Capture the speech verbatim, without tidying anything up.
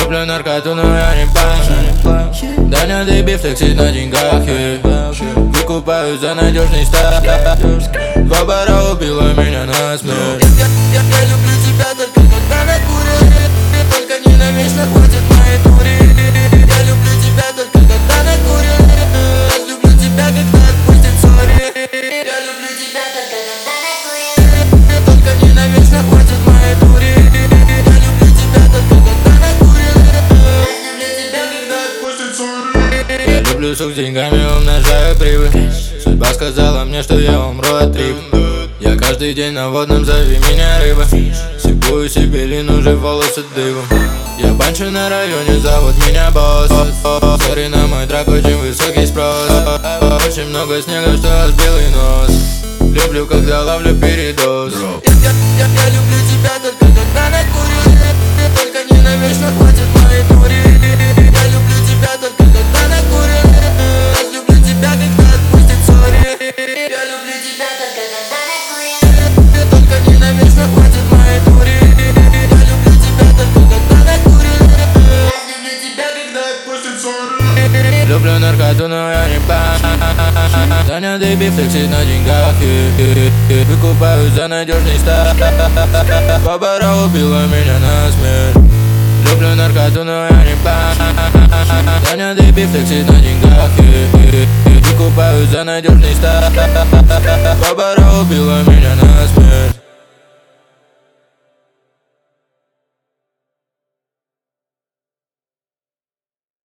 Люблю наркоту, но я не пью. Даня, ты бифтексит на деньгах, выкупаю за надежный стат. Два бара убила меня насмерть. Я, я, я люблю тебя только когда накурен. Только ненавечно хватит моей дури. Я люблю тебя только когда накурен. Люблю тебя, когда отпустит сори. Я люблю тебя только когда накурен. Только ненавечно хватит моей дури. Я люблю тебя только когда накурен. Люблю тебя, когда отпустит сори. Я люблю сук с деньгами, умножаю прибыль. Судьба сказала мне, что я умру от трипа. Я каждый день на водном, зови меня рыба. Сипую себе лин, уже волосы дыбом. Я банчу на районе, зовут меня босс. Сори на мой трак, очень высокий спрос. Очень много снега, что сбил и нос. Люблю, когда ловлю передоз. Я, я, я, я люблю тебя только когда накурен. Только ненавечно хватит моей дури. Я люблю тебя только когда накурен. Люблю тебя, когда отпустит сори. Я люблю тебя только когда накурен. Только ненавечно хватит моей дури. Я люблю тебя только когда накурен. Люблю тебя, когда отпустит сори. Люблю наркоту, но я не пью. Даня, ты бифтексит на деньгах, выкупаю за надежный стат. Два бара убила меня насмерть. Люблю наркоту, но я не пью. Даня, ты бифтексит на деньгах, выкупаю за надежный стат. Два бара убила меня насмерть.